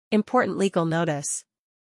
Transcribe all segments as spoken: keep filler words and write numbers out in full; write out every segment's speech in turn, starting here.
Important legal notice.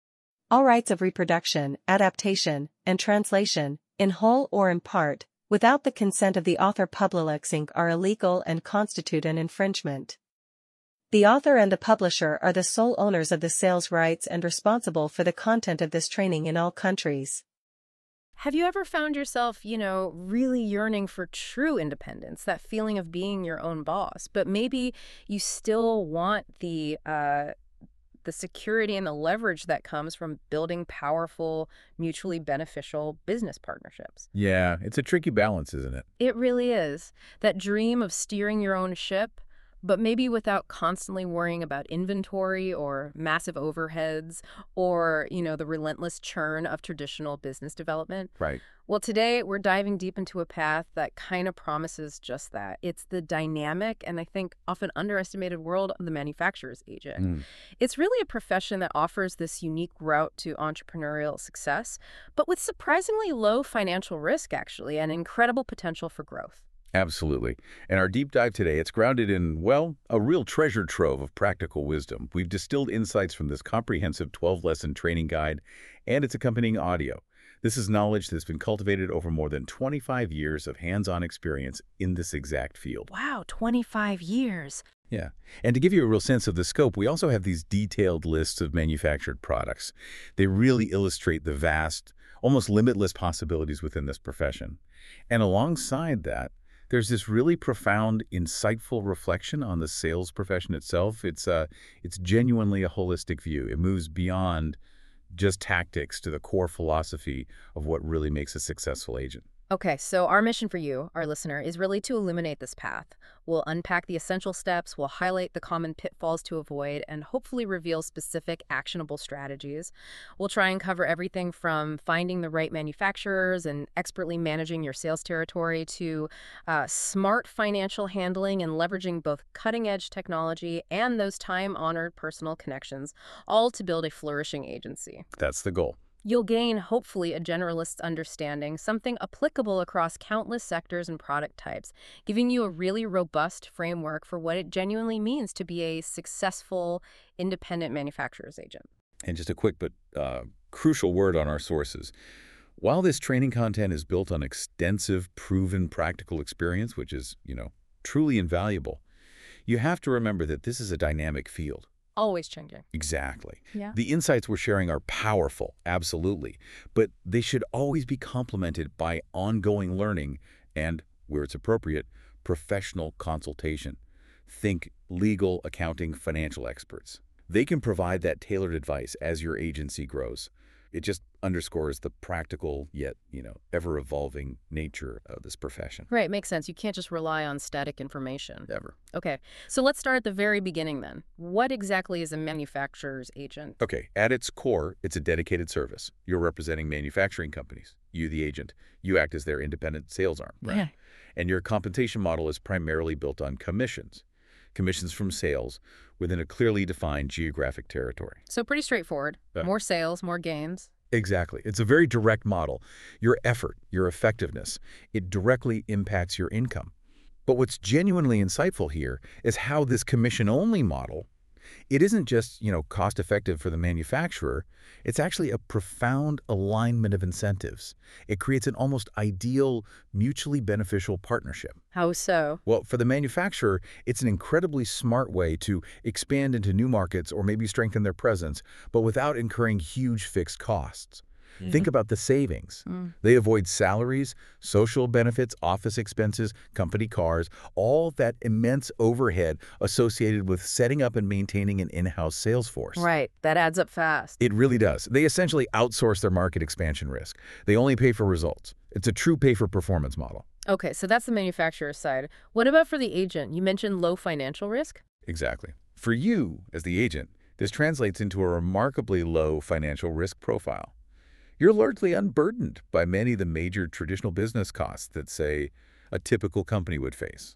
All rights of reproduction, adaptation, and translation, in whole or in part, without the consent of the author publishing are illegal and constitute an infringement. The author and the publisher are the sole owners of the sales rights and responsible for the content of this training in all countries. Have you ever found yourself, you know, really yearning for true independence, that feeling of being your own boss, but maybe you still want the uh, the security and the leverage that comes from building powerful, mutually beneficial business partnerships? Yeah, it's a tricky balance, isn't it? It really is. That dream of steering your own ship, but maybe without constantly worrying about inventory or massive overheads or, you know, the relentless churn of traditional business development. Right. Well, today we're diving deep into a path that kind of promises just that. It's the dynamic and I think often underestimated world of the manufacturer's agent. Mm. It's really a profession that offers this unique route to entrepreneurial success, but with surprisingly low financial risk, actually, and incredible potential for growth. Absolutely. And our deep dive today, it's grounded in, well, a real treasure trove of practical wisdom. We've distilled insights from this comprehensive twelve-lesson training guide and its accompanying audio. This is knowledge that's been cultivated over more than twenty-five years of hands-on experience in this exact field. Wow, twenty-five years. Yeah. And to give you a real sense of the scope, we also have these detailed lists of manufactured products. They really illustrate the vast, almost limitless possibilities within this profession. And alongside that, there's this really profound, insightful reflection on the sales profession itself. It's uh, it's genuinely a holistic view. It moves beyond just tactics to the core philosophy of what really makes a successful agent. Okay, so our mission for you, our listener, is really to illuminate this path. We'll unpack the essential steps, we'll highlight the common pitfalls to avoid, and hopefully reveal specific actionable strategies. We'll try and cover everything from finding the right manufacturers and expertly managing your sales territory to uh, smart financial handling and leveraging both cutting-edge technology and those time-honored personal connections, all to build a flourishing agency. That's the goal. You'll gain, hopefully, a generalist understanding, something applicable across countless sectors and product types, giving you a really robust framework for what it genuinely means to be a successful, independent manufacturer's agent. And just a quick but uh, crucial word on our sources. While this training content is built on extensive, proven practical experience, which is, you know, truly invaluable, you have to remember that this is a dynamic field. Always changing. Exactly. Yeah. The insights we're sharing are powerful, absolutely, but they should always be complemented by ongoing learning and, where it's appropriate, professional consultation. Think legal, accounting, financial experts. They can provide that tailored advice as your agency grows. It just underscores the practical yet, you know, ever-evolving nature of this profession. Right, makes sense. You can't just rely on static information. Ever. Okay, so let's start at the very beginning then. What exactly is a manufacturer's agent? Okay, at its core, it's a dedicated service. You're representing manufacturing companies. You, the agent, you act as their independent sales arm. Right? Yeah. And your compensation model is primarily built on commissions. Commissions from sales within a clearly defined geographic territory. So pretty straightforward. Uh, more sales, more gains. Exactly. It's a very direct model. Your effort, your effectiveness, it directly impacts your income. But what's genuinely insightful here is how this commission-only model, it isn't just, you know, cost-effective for the manufacturer. It's actually a profound alignment of incentives. It creates an almost ideal, mutually beneficial partnership. How so? Well, for the manufacturer, it's an incredibly smart way to expand into new markets or maybe strengthen their presence, but without incurring huge fixed costs. Mm-hmm. Think about the savings. Mm. They avoid salaries, social benefits, office expenses, company cars, all that immense overhead associated with setting up and maintaining an in-house sales force. Right. That adds up fast. It really does. They essentially outsource their market expansion risk. They only pay for results. It's a true pay-for-performance model. Okay, so that's the manufacturer's side. What about for the agent? You mentioned low financial risk? Exactly. For you, as the agent, this translates into a remarkably low financial risk profile. You're largely unburdened by many of the major traditional business costs that, say, a typical company would face.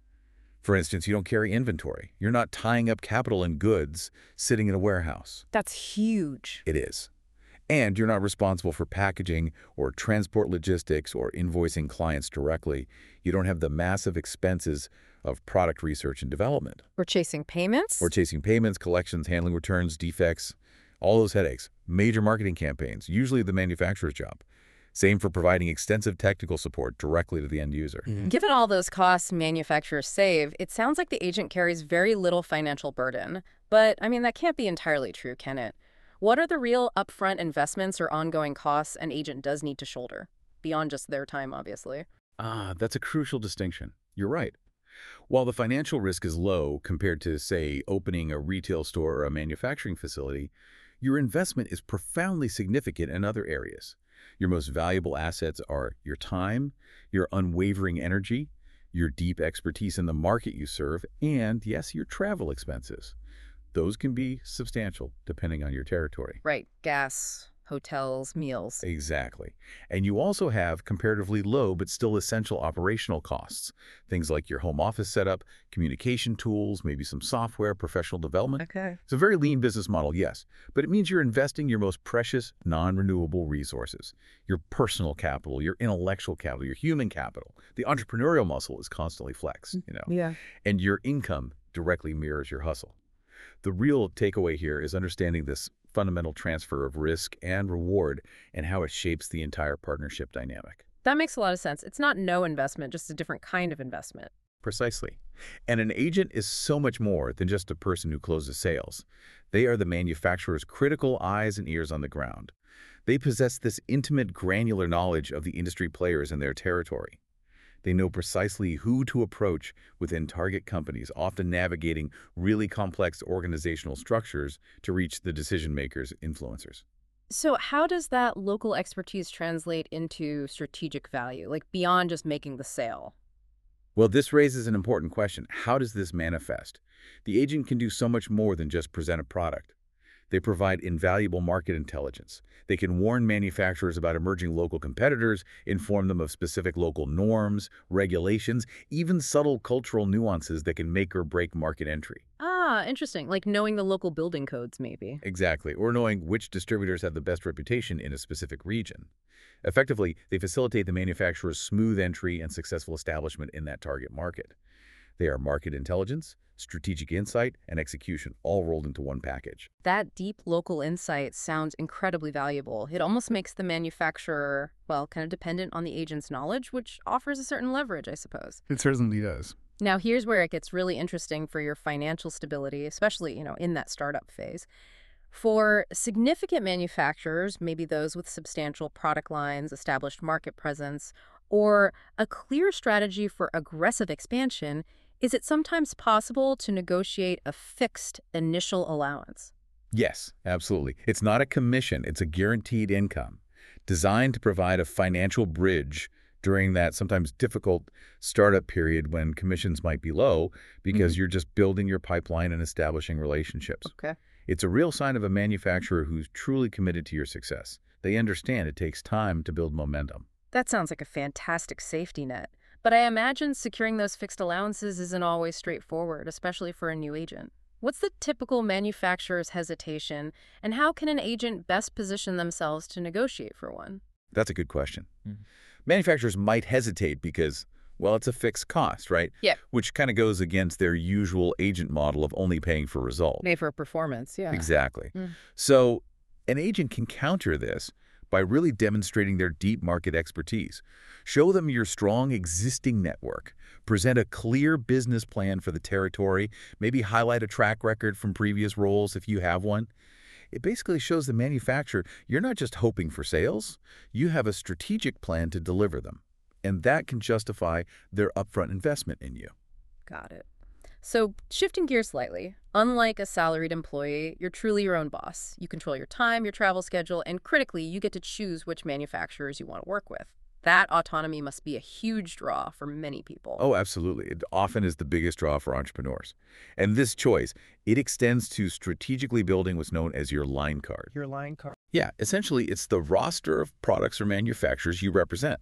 For instance, you don't carry inventory. You're not tying up capital in goods sitting in a warehouse. That's huge. It is. And you're not responsible for packaging or transport logistics or invoicing clients directly. You don't have the massive expenses of product research and development. We're chasing payments? Or chasing payments, collections, handling returns, defects, all those headaches. Major marketing campaigns, usually the manufacturer's job. Same for providing extensive technical support directly to the end user. Mm-hmm. Given all those costs manufacturers save, it sounds like the agent carries very little financial burden. But, I mean, that can't be entirely true, can it? What are the real upfront investments or ongoing costs an agent does need to shoulder? Beyond just their time, obviously. Ah, that's a crucial distinction. You're right. While the financial risk is low compared to, say, opening a retail store or a manufacturing facility, your investment is profoundly significant in other areas. Your most valuable assets are your time, your unwavering energy, your deep expertise in the market you serve, and, yes, your travel expenses. Those can be substantial depending on your territory. Right. Gas, hotels, meals. Exactly. And you also have comparatively low but still essential operational costs. Things like your home office setup, communication tools, maybe some software, professional development. Okay. It's a very lean business model, yes, but it means you're investing your most precious, non-renewable resources. Your personal capital, your intellectual capital, your human capital. The entrepreneurial muscle is constantly flexed, you know. Yeah. And your income directly mirrors your hustle. The real takeaway here is understanding this fundamental transfer of risk and reward and how it shapes the entire partnership dynamic. That makes a lot of sense. It's not no investment, just a different kind of investment. Precisely. And an agent is so much more than just a person who closes sales. They are the manufacturer's critical eyes and ears on the ground. They possess this intimate, granular knowledge of the industry players in their territory. They know precisely who to approach within target companies, often navigating really complex organizational structures to reach the decision-makers, influencers. So how does that local expertise translate into strategic value, like beyond just making the sale? Well, this raises an important question. How does this manifest? The agent can do so much more than just present a product. They provide invaluable market intelligence. They can warn manufacturers about emerging local competitors, inform them of specific local norms, regulations, even subtle cultural nuances that can make or break market entry. Ah, interesting. Like knowing the local building codes, maybe. Exactly, or knowing which distributors have the best reputation in a specific region. Effectively, they facilitate the manufacturer's smooth entry and successful establishment in that target market. They are market intelligence, strategic insight, and execution, all rolled into one package. That deep local insight sounds incredibly valuable. It almost makes the manufacturer, well, kind of dependent on the agent's knowledge, which offers a certain leverage, I suppose. It certainly does. Now, here's where it gets really interesting for your financial stability, especially, you know, in that startup phase. For significant manufacturers, maybe those with substantial product lines, established market presence, or a clear strategy for aggressive expansion, is it sometimes possible to negotiate a fixed initial allowance? Yes, absolutely. It's not a commission, it's a guaranteed income, designed to provide a financial bridge during that sometimes difficult startup period when commissions might be low because mm-hmm. you're just building your pipeline and establishing relationships. Okay. It's a real sign of a manufacturer who's truly committed to your success. They understand it takes time to build momentum. That sounds like a fantastic safety net. But I imagine securing those fixed allowances isn't always straightforward, especially for a new agent. What's the typical manufacturer's hesitation, and how can an agent best position themselves to negotiate for one? That's a good question. Mm-hmm. Manufacturers might hesitate because, well, it's a fixed cost, right? Yeah. Which kind of goes against their usual agent model of only paying for result. Pay for performance, yeah. Exactly. Mm. So an agent can counter this by really demonstrating their deep market expertise. Show them your strong existing network. Present a clear business plan for the territory. Maybe highlight a track record from previous roles if you have one. It basically shows the manufacturer you're not just hoping for sales, you have a strategic plan to deliver them. And that can justify their upfront investment in you. Got it. So shifting gears slightly, unlike a salaried employee, you're truly your own boss. You control your time, your travel schedule, and critically, you get to choose which manufacturers you want to work with. That autonomy must be a huge draw for many people. Oh, absolutely. It often is the biggest draw for entrepreneurs. And this choice, it extends to strategically building what's known as your line card. Your line card. Yeah, essentially, it's the roster of products or manufacturers you represent.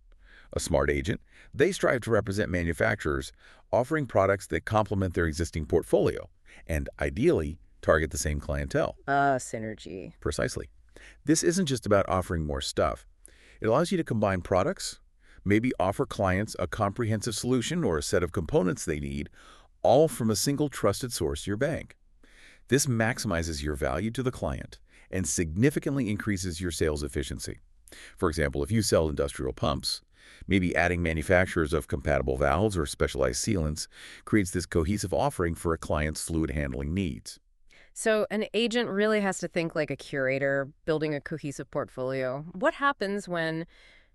A smart agent, they strive to represent manufacturers offering products that complement their existing portfolio and, ideally, target the same clientele. Ah, uh, synergy. Precisely. This isn't just about offering more stuff. It allows you to combine products, Maybe offer clients a comprehensive solution or a set of components they need, all from a single trusted source, your bank. This maximizes your value to the client and significantly increases your sales efficiency. For example, if you sell industrial pumps, maybe adding manufacturers of compatible valves or specialized sealants creates this cohesive offering for a client's fluid handling needs. So an agent really has to think like a curator, building a cohesive portfolio. What happens when,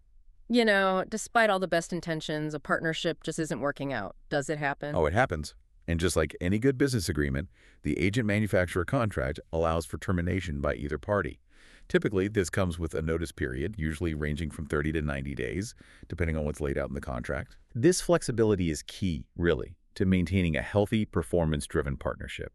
you know, despite all the best intentions, a partnership just isn't working out? Does it happen? Oh, it happens. And just like any good business agreement, the agent-manufacturer contract allows for termination by either party. Typically, this comes with a notice period, usually ranging from thirty to ninety days, depending on what's laid out in the contract. This flexibility is key, really, to maintaining a healthy, performance-driven partnership.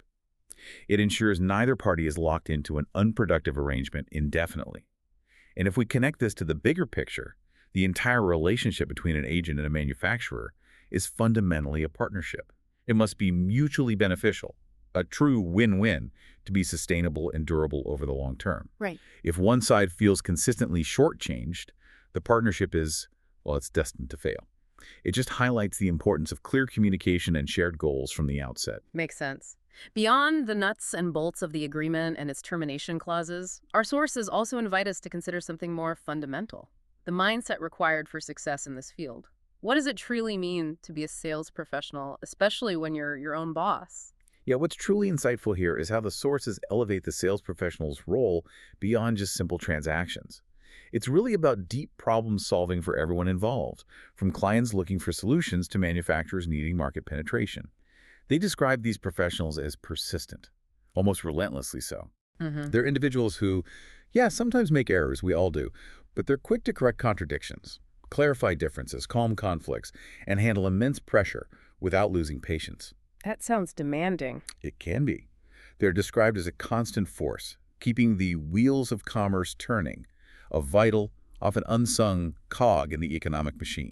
It ensures neither party is locked into an unproductive arrangement indefinitely. And if we connect this to the bigger picture, the entire relationship between an agent and a manufacturer is fundamentally a partnership. It must be mutually beneficial, a true win-win, to be sustainable and durable over the long term. Right. If one side feels consistently shortchanged, the partnership is, well, it's destined to fail. It just highlights the importance of clear communication and shared goals from the outset. Makes sense. Beyond the nuts and bolts of the agreement and its termination clauses, our sources also invite us to consider something more fundamental: the mindset required for success in this field. What does it truly mean to be a sales professional, especially when you're your own boss? Yeah, what's truly insightful here is how the sources elevate the sales professional's role beyond just simple transactions. It's really about deep problem solving for everyone involved, from clients looking for solutions to manufacturers needing market penetration. They describe these professionals as persistent, almost relentlessly so. Mm-hmm. They're individuals who, yeah, sometimes make errors, we all do, but they're quick to correct contradictions, clarify differences, calm conflicts, and handle immense pressure without losing patience. That sounds demanding. It can be. They're described as a constant force, keeping the wheels of commerce turning, a vital, often unsung cog in the economic machine.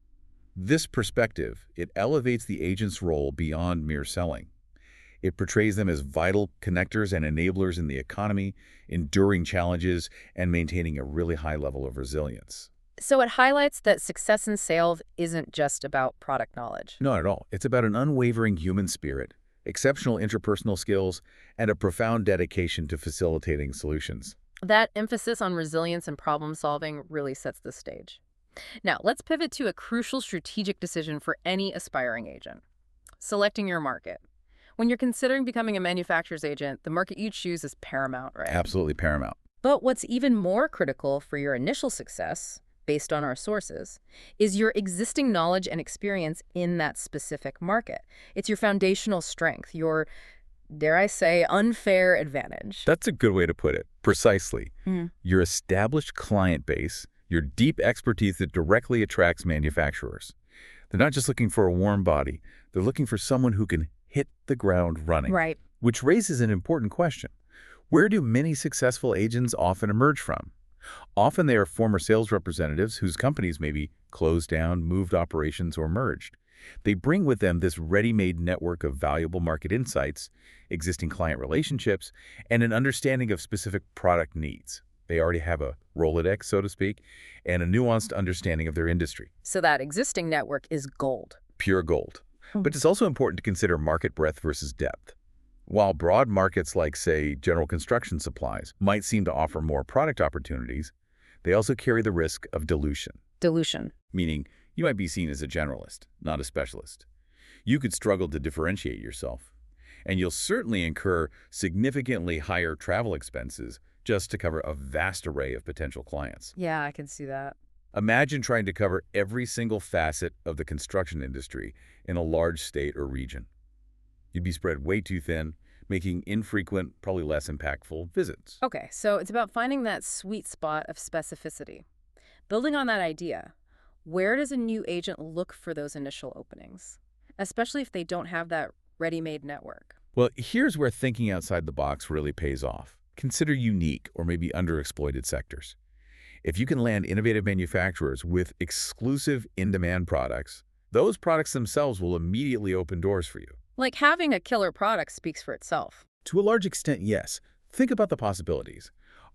This perspective, it elevates the agent's role beyond mere selling. It portrays them as vital connectors and enablers in the economy, enduring challenges, and maintaining a really high level of resilience. So it highlights that success in sales isn't just about product knowledge. Not at all. It's about an unwavering human spirit, exceptional interpersonal skills, and a profound dedication to facilitating solutions. That emphasis on resilience and problem solving really sets the stage. Now, let's pivot to a crucial strategic decision for any aspiring agent: selecting your market. When you're considering becoming a manufacturer's agent, the market you choose is paramount, right? Absolutely paramount. But what's even more critical for your initial success, based on our sources, is your existing knowledge and experience in that specific market. It's your foundational strength, your, dare I say, unfair advantage. That's a good way to put it. Precisely. Mm. Your established client base, your deep expertise that directly attracts manufacturers. They're not just looking for a warm body. They're looking for someone who can hit the ground running. Right. Which raises an important question. Where do many successful agents often emerge from? Often they are former sales representatives whose companies may be closed down, moved operations, or merged. They bring with them this ready-made network of valuable market insights, existing client relationships, and an understanding of specific product needs. They already have a Rolodex, so to speak, and a nuanced understanding of their industry. So that existing network is gold. Pure gold. Hmm. But it's also important to consider market breadth versus depth. While broad markets like, say, general construction supplies might seem to offer more product opportunities, they also carry the risk of dilution. Dilution. Meaning, you might be seen as a generalist, not a specialist. You could struggle to differentiate yourself, and you'll certainly incur significantly higher travel expenses just to cover a vast array of potential clients. Yeah, I can see that. Imagine trying to cover every single facet of the construction industry in a large state or region. You'd be spread way too thin, making infrequent, probably less impactful visits. Okay, so it's about finding that sweet spot of specificity. Building on that idea, where does a new agent look for those initial openings, especially if they don't have that ready-made network? Well, here's where thinking outside the box really pays off. Consider unique or maybe underexploited sectors. If you can land innovative manufacturers with exclusive in-demand products, those products themselves will immediately open doors for you. Like having a killer product speaks for itself. To a large extent, yes. Think about the possibilities.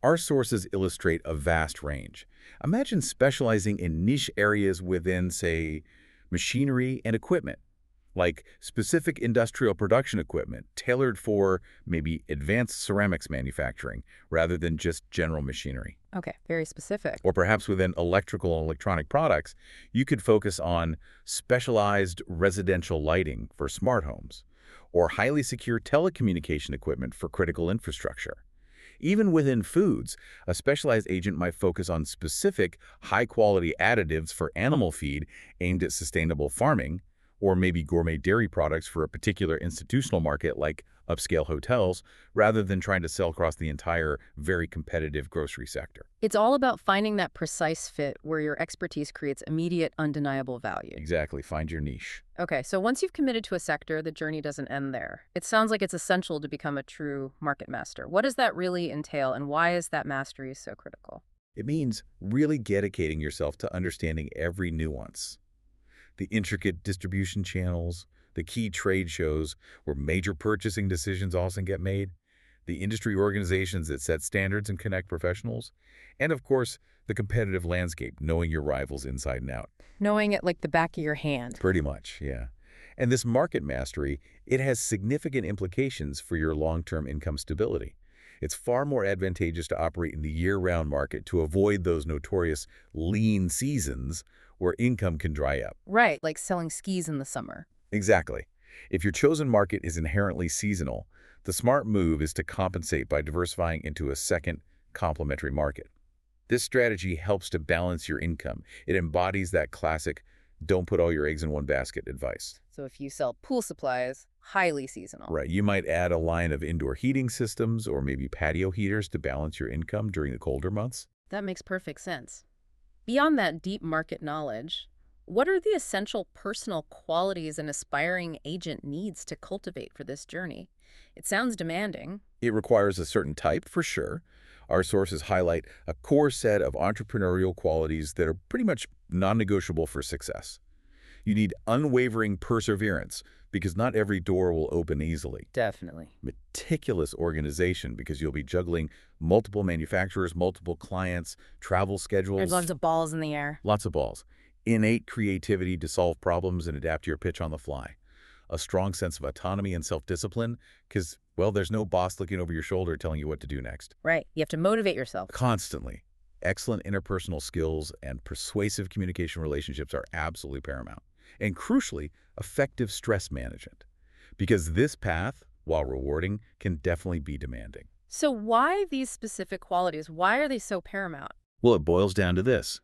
Our sources illustrate a vast range. Imagine specializing in niche areas within, say, machinery and equipment, like specific industrial production equipment tailored for maybe advanced ceramics manufacturing rather than just general machinery. Okay, very specific. Or perhaps within electrical and electronic products, you could focus on specialized residential lighting for smart homes, or highly secure telecommunication equipment for critical infrastructure. Even within foods, a specialized agent might focus on specific high-quality additives for animal feed aimed at sustainable farming, or maybe gourmet dairy products for a particular institutional market like upscale hotels, rather than trying to sell across the entire, very competitive grocery sector. It's all about finding that precise fit where your expertise creates immediate, undeniable value. Exactly. Find your niche. Okay, so once you've committed to a sector, the journey doesn't end there. It sounds like it's essential to become a true market master. What does that really entail, and why is that mastery so critical? It means really dedicating yourself to understanding every nuance. The intricate distribution channels, the key trade shows where major purchasing decisions often get made, the industry organizations that set standards and connect professionals, and of course, the competitive landscape, knowing your rivals inside and out. Knowing it like the back of your hand. Pretty much, yeah. And this market mastery, it has significant implications for your long-term income stability. It's far more advantageous to operate in the year-round market to avoid those notorious lean seasons where income can dry up. Right, like selling skis in the summer. Exactly. If your chosen market is inherently seasonal, the smart move is to compensate by diversifying into a second complementary market. This strategy helps to balance your income. It embodies that classic, don't put all your eggs in one basket advice. So if you sell pool supplies, highly seasonal. Right. You might add a line of indoor heating systems or maybe patio heaters to balance your income during the colder months. That makes perfect sense. Beyond that deep market knowledge, what are the essential personal qualities an aspiring agent needs to cultivate for this journey? It sounds demanding. It requires a certain type, for sure. Our sources highlight a core set of entrepreneurial qualities that are pretty much non-negotiable for success. You need unwavering perseverance, because not every door will open easily. Definitely. Meticulous organization, because you'll be juggling multiple manufacturers, multiple clients, travel schedules. There's lots of balls in the air. Lots of balls. Innate creativity to solve problems and adapt to your pitch on the fly. A strong sense of autonomy and self-discipline, because, well, there's no boss looking over your shoulder telling you what to do next. Right. You have to motivate yourself. Constantly. Excellent interpersonal skills and persuasive communication relationships are absolutely paramount. And crucially, effective stress management. Because this path, while rewarding, can definitely be demanding. So why these specific qualities? Why are they so paramount? Well, it boils down to this.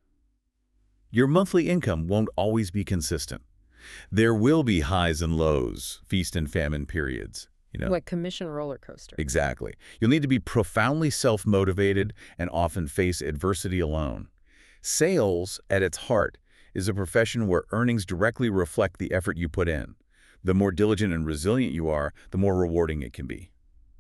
Your monthly income won't always be consistent. There will be highs and lows, feast and famine periods. You know? Like commission roller coaster. Exactly. You'll need to be profoundly self-motivated and often face adversity alone. Sales, at its heart, is a profession where earnings directly reflect the effort you put in. The more diligent and resilient you are, the more rewarding it can be.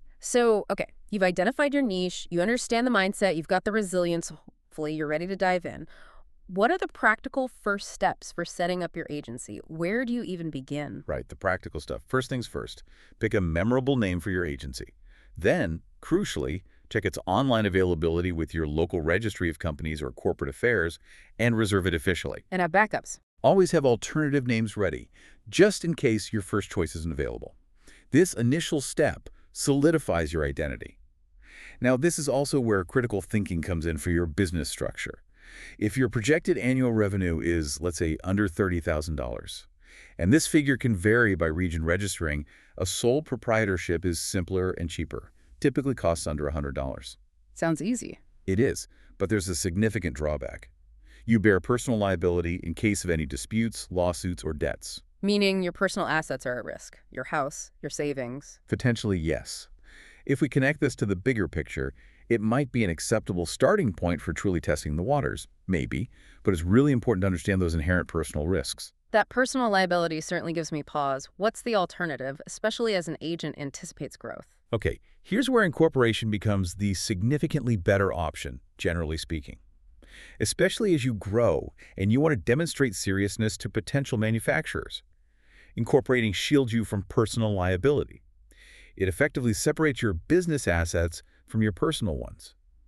So, okay, you've identified your niche, you understand the mindset, you've got the resilience, hopefully you're ready to dive in. What are the practical first steps for setting up your agency? Where do you even begin? Right, the practical stuff. First things first, pick a memorable name for your agency. Then, crucially, check its online availability with your local registry of companies or corporate affairs and reserve it officially. And have backups. Always have alternative names ready, just in case your first choice isn't available. This initial step solidifies your identity. Now, this is also where critical thinking comes in for your business structure. If your projected annual revenue is, let's say, under thirty thousand dollars, and this figure can vary by region registering, a sole proprietorship is simpler and cheaper, typically costs under one hundred dollars. Sounds easy. It is, but there's a significant drawback. You bear personal liability in case of any disputes, lawsuits, or debts. Meaning your personal assets are at risk. Your house, your savings. Potentially, yes. If we connect this to the bigger picture, it might be an acceptable starting point for truly testing the waters, maybe, but it's really important to understand those inherent personal risks. That personal liability certainly gives me pause. What's the alternative, especially as an agent anticipates growth? Okay, here's where incorporation becomes the significantly better option, generally speaking. Especially as you grow and you want to demonstrate seriousness to potential manufacturers. Incorporating shields you from personal liability. It effectively separates your business assets from your personal ones.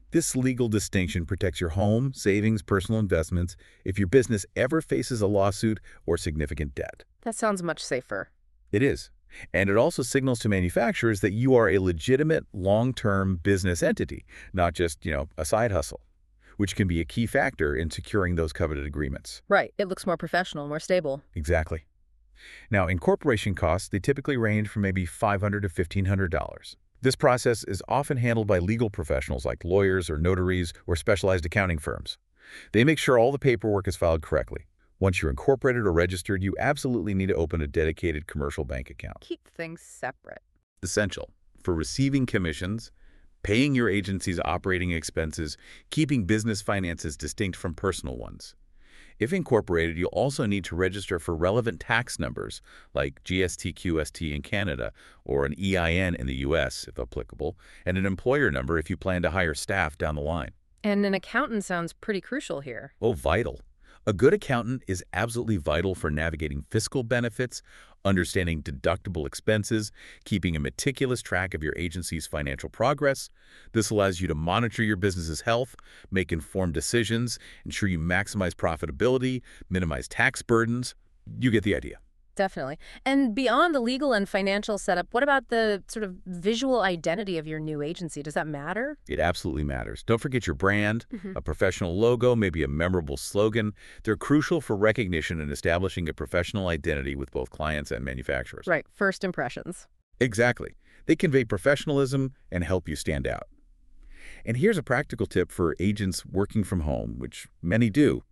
This legal distinction protects your home, savings, personal investments if your business ever faces a lawsuit or significant debt. That sounds much safer. It is. And it also signals to manufacturers that you are a legitimate long-term business entity, not just, you know, a side hustle, which can be a key factor in securing those coveted agreements. Right. It looks more professional, more stable. Exactly. Now, incorporation costs, they typically range from maybe five hundred dollars to fifteen hundred dollars. This process is often handled by legal professionals like lawyers or notaries or specialized accounting firms. They make sure all the paperwork is filed correctly. Once you're incorporated or registered, you absolutely need to open a dedicated commercial bank account. Keep things separate. Essential for receiving commissions, paying your agency's operating expenses, keeping business finances distinct from personal ones. If incorporated, you'll also need to register for relevant tax numbers like G S T Q S T in Canada or an E I N in the U S, if applicable, and an employer number if you plan to hire staff down the line. And an accountant sounds pretty crucial here. Oh, vital. A good accountant is absolutely vital for navigating fiscal benefits, understanding deductible expenses, keeping a meticulous track of your agency's financial progress. This allows you to monitor your business's health, make informed decisions, ensure you maximize profitability, minimize tax burdens. You get the idea. Definitely. And beyond the legal and financial setup, what about the sort of visual identity of your new agency? Does that matter? It absolutely matters. Don't forget your brand, Mm-hmm. a professional logo, maybe a memorable slogan. They're crucial for recognition and establishing a professional identity with both clients and manufacturers. Right. First impressions. Exactly. They convey professionalism and help you stand out. And here's a practical tip for agents working from home, which many do.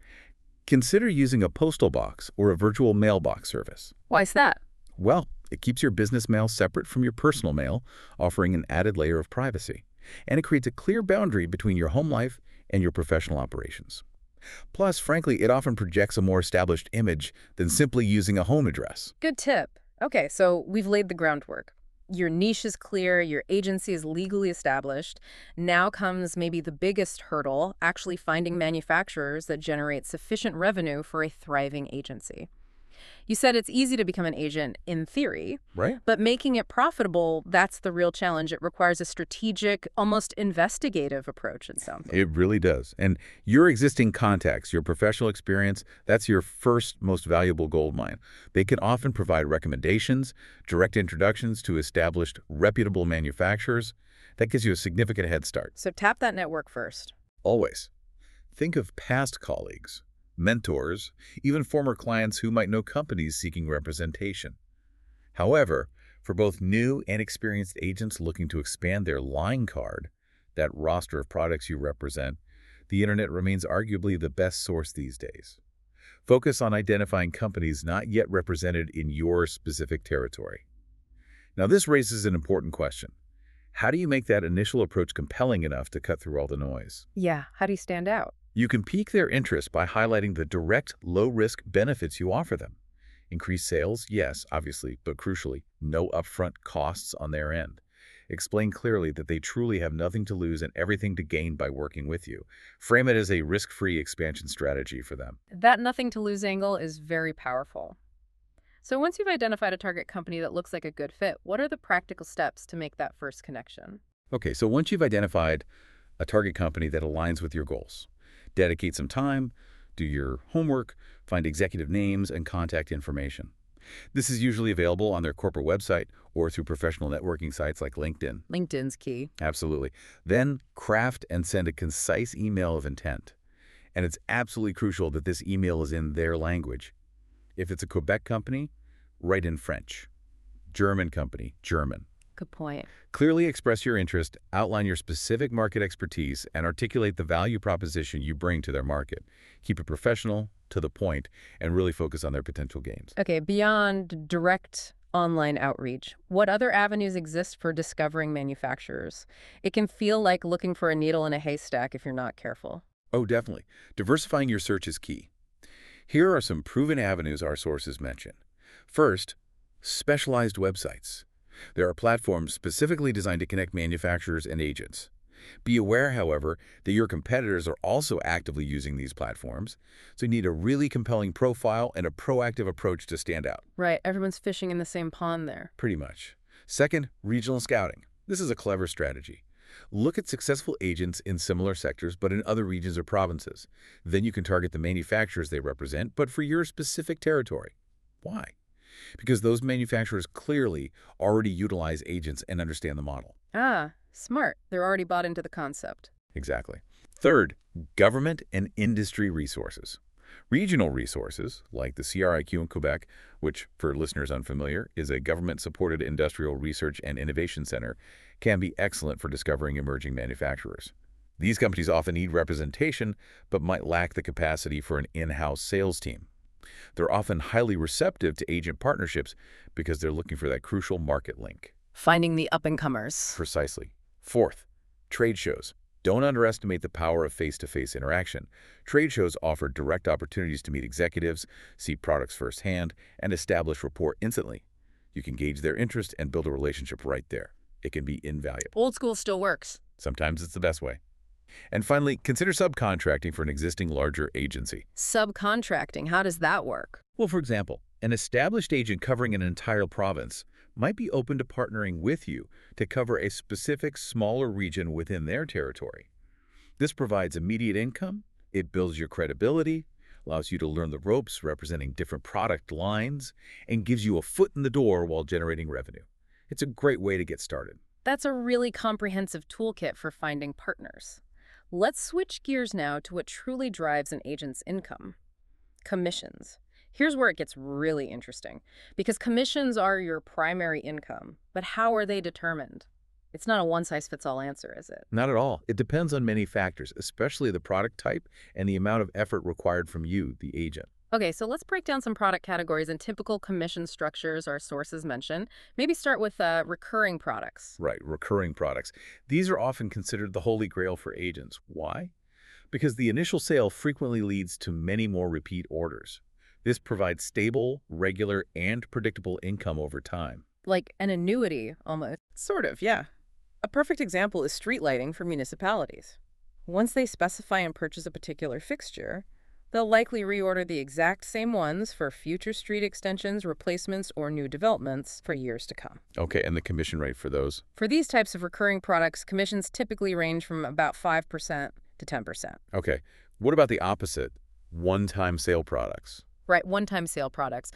Consider using a postal box or a virtual mailbox service. Why's that? Well, it keeps your business mail separate from your personal mail, offering an added layer of privacy. And it creates a clear boundary between your home life and your professional operations. Plus, frankly, it often projects a more established image than simply using a home address. Good tip. Okay, so we've laid the groundwork. Your niche is clear, your agency is legally established. Now comes maybe the biggest hurdle, actually finding manufacturers that generate sufficient revenue for a thriving agency. You said it's easy to become an agent in theory, Right? but making it profitable, that's the real challenge. It requires a strategic, almost investigative approach, it sounds like. It really does. And your existing contacts, your professional experience, that's your first most valuable gold mine. They can often provide recommendations, direct introductions to established, reputable manufacturers. That gives you a significant head start. So tap that network first. Always. Think of past colleagues, mentors, even former clients who might know companies seeking representation. However, for both new and experienced agents looking to expand their line card, that roster of products you represent, the internet remains arguably the best source these days. Focus on identifying companies not yet represented in your specific territory. Now, this raises an important question. How do you make that initial approach compelling enough to cut through all the noise? Yeah, how do you stand out? You can pique their interest by highlighting the direct, low-risk benefits you offer them. Increased sales, yes, obviously, but crucially, no upfront costs on their end. Explain clearly that they truly have nothing to lose and everything to gain by working with you. Frame it as a risk-free expansion strategy for them. That nothing to lose angle is very powerful. So once you've identified a target company that looks like a good fit, what are the practical steps to make that first connection? Okay, so once you've identified a target company that aligns with your goals, dedicate some time, do your homework, find executive names and contact information. This is usually available on their corporate website or through professional networking sites like LinkedIn. LinkedIn's key. Absolutely. Then craft and send a concise email of intent. And it's absolutely crucial that this email is in their language. If it's a Quebec company, write in French. German company, German. Good point. Clearly express your interest, outline your specific market expertise, and articulate the value proposition you bring to their market. Keep it professional, to the point, and really focus on their potential gains. Okay, beyond direct online outreach, what other avenues exist for discovering manufacturers? It can feel like looking for a needle in a haystack if you're not careful. Oh, definitely. Diversifying your search is key. Here are some proven avenues our sources mention. First, specialized websites. There are platforms specifically designed to connect manufacturers and agents. Be aware, however, that your competitors are also actively using these platforms, so you need a really compelling profile and a proactive approach to stand out. Right, everyone's fishing in the same pond there. Pretty much. Second, regional scouting. This is a clever strategy. Look at successful agents in similar sectors but in other regions or provinces. Then you can target the manufacturers they represent, but for your specific territory. Why? Because those manufacturers clearly already utilize agents and understand the model. Ah, smart. They're already bought into the concept. Exactly. Third, government and industry resources. Regional resources, like the C R I Q in Quebec, which, for listeners unfamiliar, is a government-supported industrial research and innovation center, can be excellent for discovering emerging manufacturers. These companies often need representation, but might lack the capacity for an in-house sales team. They're often highly receptive to agent partnerships because they're looking for that crucial market link. Finding the up-and-comers. Precisely. Fourth, trade shows. Don't underestimate the power of face-to-face interaction. Trade shows offer direct opportunities to meet executives, see products firsthand, and establish rapport instantly. You can gauge their interest and build a relationship right there. It can be invaluable. Old school still works. Sometimes it's the best way. And finally, consider subcontracting for an existing larger agency. Subcontracting, how does that work? Well, for example, an established agent covering an entire province might be open to partnering with you to cover a specific smaller region within their territory. This provides immediate income, it builds your credibility, allows you to learn the ropes representing different product lines, and gives you a foot in the door while generating revenue. It's a great way to get started. That's a really comprehensive toolkit for finding partners. Let's switch gears now to what truly drives an agent's income: commissions. Here's where it gets really interesting, because commissions are your primary income, but how are they determined? It's not a one-size-fits-all answer, is it? Not at all. It depends on many factors, especially the product type and the amount of effort required from you, the agent. Okay, so let's break down some product categories and typical commission structures our sources mention. Maybe start with uh, recurring products. Right, recurring products. These are often considered the holy grail for agents. Why? Because the initial sale frequently leads to many more repeat orders. This provides stable, regular, and predictable income over time. Like an annuity, almost. Sort of, yeah. A perfect example is street lighting for municipalities. Once they specify and purchase a particular fixture, they'll likely reorder the exact same ones for future street extensions, replacements, or new developments for years to come. Okay, and the commission rate for those? For these types of recurring products, commissions typically range from about five percent to ten percent. Okay. What about the opposite? One-time sale products? Right, one-time sale products.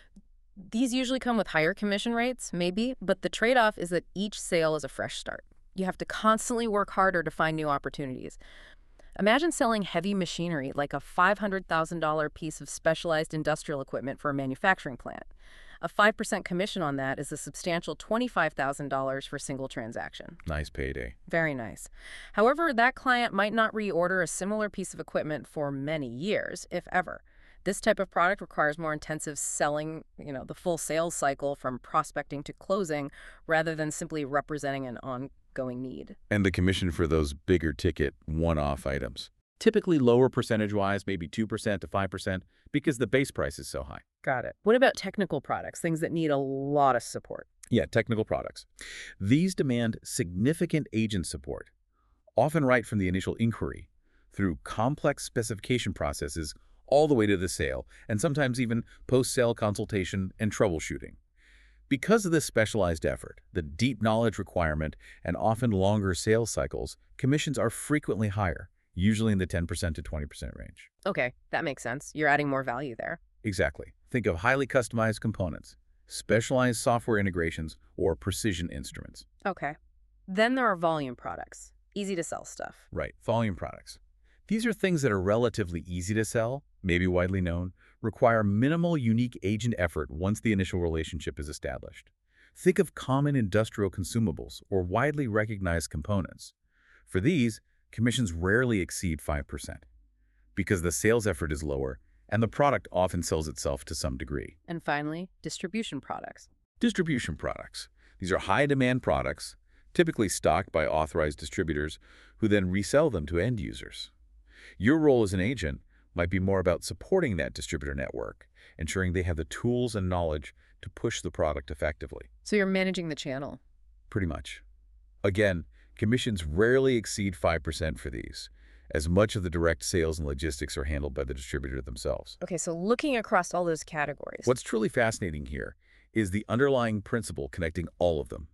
These usually come with higher commission rates, maybe, but the trade-off is that each sale is a fresh start. You have to constantly work harder to find new opportunities. Imagine selling heavy machinery like a five hundred thousand dollar piece of specialized industrial equipment for a manufacturing plant. A five percent commission on that is a substantial twenty-five thousand dollars for a single transaction. Nice payday. Very nice. However, that client might not reorder a similar piece of equipment for many years, if ever. This type of product requires more intensive selling, you know, the full sales cycle from prospecting to closing, rather than simply representing an ongoing need. And the commission for those bigger ticket one-off items? Typically lower percentage-wise, maybe two percent to five percent, because the base price is so high. Got it. What about technical products, things that need a lot of support? Yeah, technical products. These demand significant agent support, often right from the initial inquiry, through complex specification processes all the way to the sale, and sometimes even post-sale consultation and troubleshooting. Because of this specialized effort, the deep knowledge requirement, and often longer sales cycles, commissions are frequently higher, usually in the ten percent to twenty percent range. Okay, that makes sense. You're adding more value there. Exactly. Think of highly customized components, specialized software integrations, or precision instruments. Okay. Then there are volume products. Easy to sell stuff. Right, volume products. These are things that are relatively easy to sell, maybe widely known, require minimal unique agent effort once the initial relationship is established. Think of common industrial consumables or widely recognized components. For these, commissions rarely exceed five percent because the sales effort is lower and the product often sells itself to some degree. And finally, distribution products. Distribution products. These are high-demand products, typically stocked by authorized distributors who then resell them to end users. Your role as an agent might be more about supporting that distributor network, ensuring they have the tools and knowledge to push the product effectively. So you're managing the channel. Pretty much. Again, commissions rarely exceed five percent for these, as much of the direct sales and logistics are handled by the distributor themselves. Okay, so looking across all those categories. What's truly fascinating here is the underlying principle connecting all of them: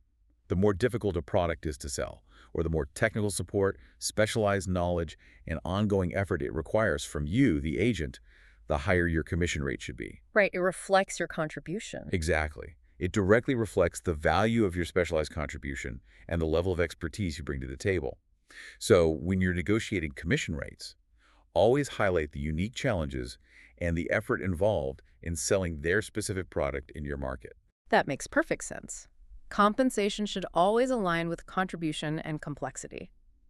The more difficult a product is to sell, or the more technical support, specialized knowledge, and ongoing effort it requires from you, the agent, the higher your commission rate should be. Right, it reflects your contribution. Exactly. It directly reflects the value of your specialized contribution and the level of expertise you bring to the table. So when you're negotiating commission rates, always highlight the unique challenges and the effort involved in selling their specific product in your market. That makes perfect sense. Compensation should always align with contribution and complexity.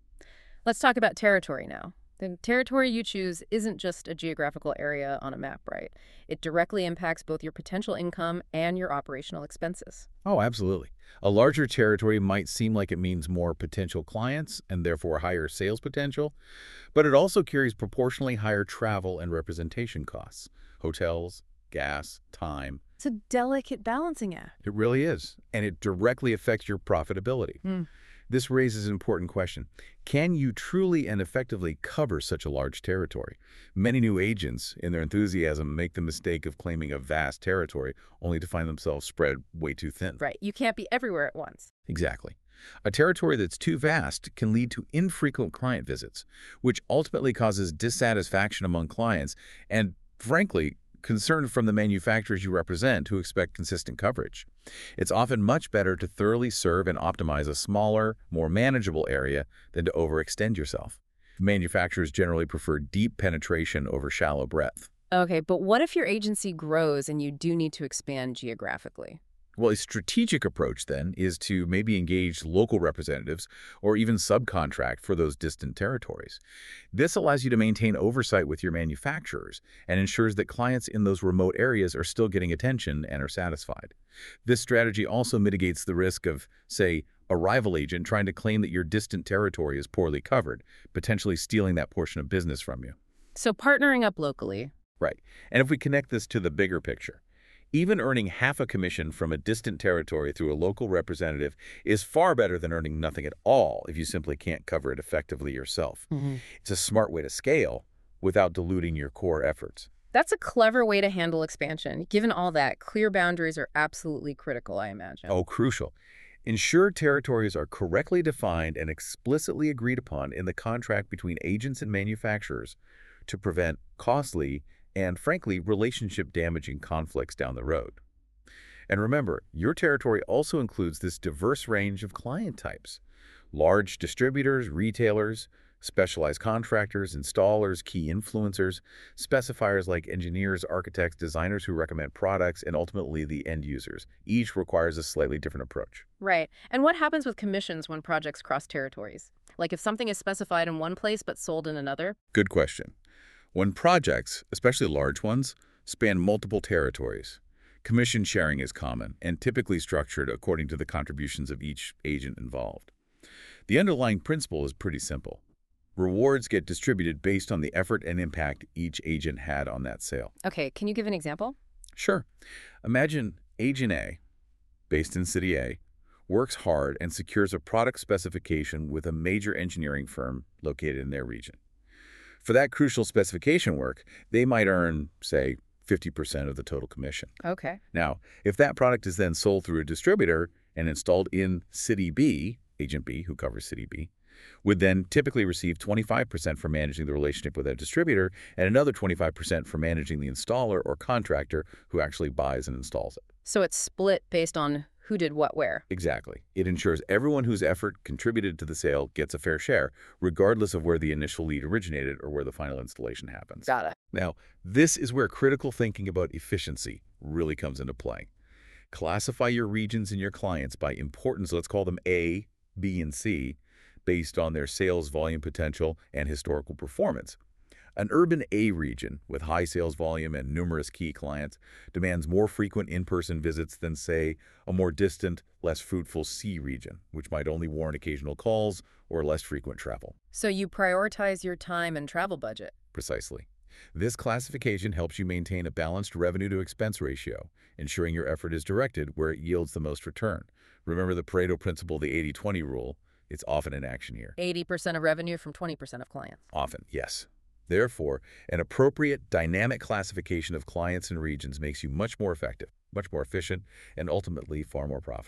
Let's talk about territory now. The territory you choose isn't just a geographical area on a map, right? It directly impacts both your potential income and your operational expenses. Oh, absolutely. A larger territory might seem like it means more potential clients and therefore higher sales potential, but it also carries proportionally higher travel and representation costs. Hotels, gas, time. It's a delicate balancing act. It really is, and it directly affects your profitability. Mm. This raises an important question. Can you truly and effectively cover such a large territory? Many new agents, in their enthusiasm, make the mistake of claiming a vast territory only to find themselves spread way too thin. Right, you can't be everywhere at once. Exactly. A territory that's too vast can lead to infrequent client visits, which ultimately causes dissatisfaction among clients and, frankly, concern from the manufacturers you represent who expect consistent coverage. It's often much better to thoroughly serve and optimize a smaller, more manageable area than to overextend yourself. Manufacturers generally prefer deep penetration over shallow breadth. Okay, but what if your agency grows and you do need to expand geographically? Well, a strategic approach, then, is to maybe engage local representatives or even subcontract for those distant territories. This allows you to maintain oversight with your manufacturers and ensures that clients in those remote areas are still getting attention and are satisfied. This strategy also mitigates the risk of, say, a rival agent trying to claim that your distant territory is poorly covered, potentially stealing that portion of business from you. So partnering up locally. Right. And if we connect this to the bigger picture, even earning half a commission from a distant territory through a local representative is far better than earning nothing at all if you simply can't cover it effectively yourself. Mm-hmm. It's a smart way to scale without diluting your core efforts. That's a clever way to handle expansion. Given all that, clear boundaries are absolutely critical, I imagine. Oh, crucial. Ensure territories are correctly defined and explicitly agreed upon in the contract between agents and manufacturers to prevent costly and, frankly, relationship-damaging conflicts down the road. And remember, your territory also includes this diverse range of client types: large distributors, retailers, specialized contractors, installers, key influencers, specifiers like engineers, architects, designers who recommend products, and ultimately the end users. Each requires a slightly different approach. Right. And what happens with commissions when projects cross territories? Like if something is specified in one place but sold in another? Good question. When projects, especially large ones, span multiple territories, commission sharing is common and typically structured according to the contributions of each agent involved. The underlying principle is pretty simple. Rewards get distributed based on the effort and impact each agent had on that sale. Okay, can you give an example? Sure. Imagine Agent A, based in City A, works hard and secures a product specification with a major engineering firm located in their region. For that crucial specification work, they might earn, say, fifty percent of the total commission. Okay. Now, if that product is then sold through a distributor and installed in City B, Agent B, who covers City B, would then typically receive twenty-five percent for managing the relationship with that distributor and another twenty-five percent for managing the installer or contractor who actually buys and installs it. So it's split based on who did what where. Exactly. It ensures everyone whose effort contributed to the sale gets a fair share, regardless of where the initial lead originated or where the final installation happens. Got it. Now, this is where critical thinking about efficiency really comes into play. Classify your regions and your clients by importance, let's call them A, B, and C, based on their sales volume potential and historical performance. An urban A region with high sales volume and numerous key clients demands more frequent in-person visits than, say, a more distant, less fruitful C region, which might only warrant occasional calls or less frequent travel. So you prioritize your time and travel budget. Precisely. This classification helps you maintain a balanced revenue-to-expense ratio, ensuring your effort is directed where it yields the most return. Remember the Pareto principle, the eighty twenty rule. It's often in action here. eighty percent of revenue from twenty percent of clients. Often, yes. Therefore, an appropriate dynamic classification of clients and regions makes you much more effective, much more efficient, and ultimately far more profitable.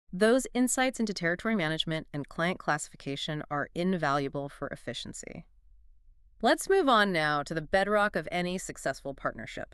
Those insights into territory management and client classification are invaluable for efficiency. Let's move on now to the bedrock of any successful partnership: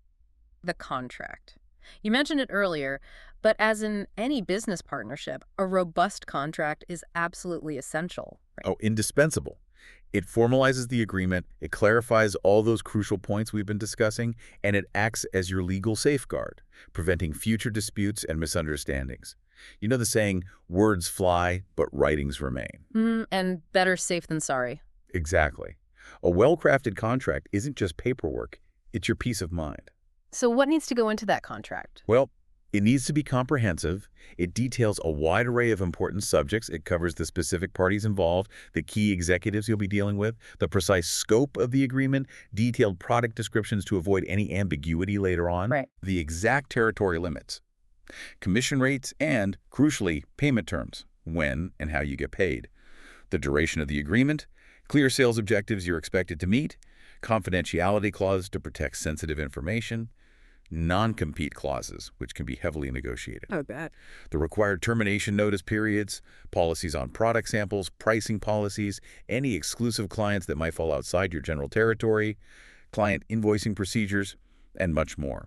the contract. You mentioned it earlier, but as in any business partnership, a robust contract is absolutely essential. Right? Oh, indispensable. It formalizes the agreement, it clarifies all those crucial points we've been discussing, and it acts as your legal safeguard, preventing future disputes and misunderstandings. You know the saying, words fly, but writings remain. Mm, and better safe than sorry. Exactly. A well-crafted contract isn't just paperwork, it's your peace of mind. So what needs to go into that contract? Well, it needs to be comprehensive. It details a wide array of important subjects. It covers the specific parties involved, the key executives you'll be dealing with, the precise scope of the agreement, detailed product descriptions to avoid any ambiguity later on, Right. the exact territory limits, commission rates, and, crucially, payment terms, when and how you get paid, the duration of the agreement, clear sales objectives you're expected to meet, confidentiality clause to protect sensitive information, non-compete clauses, which can be heavily negotiated. Oh, bad. The required termination notice periods, policies on product samples, pricing policies, any exclusive clients that might fall outside your general territory, client invoicing procedures, and much more.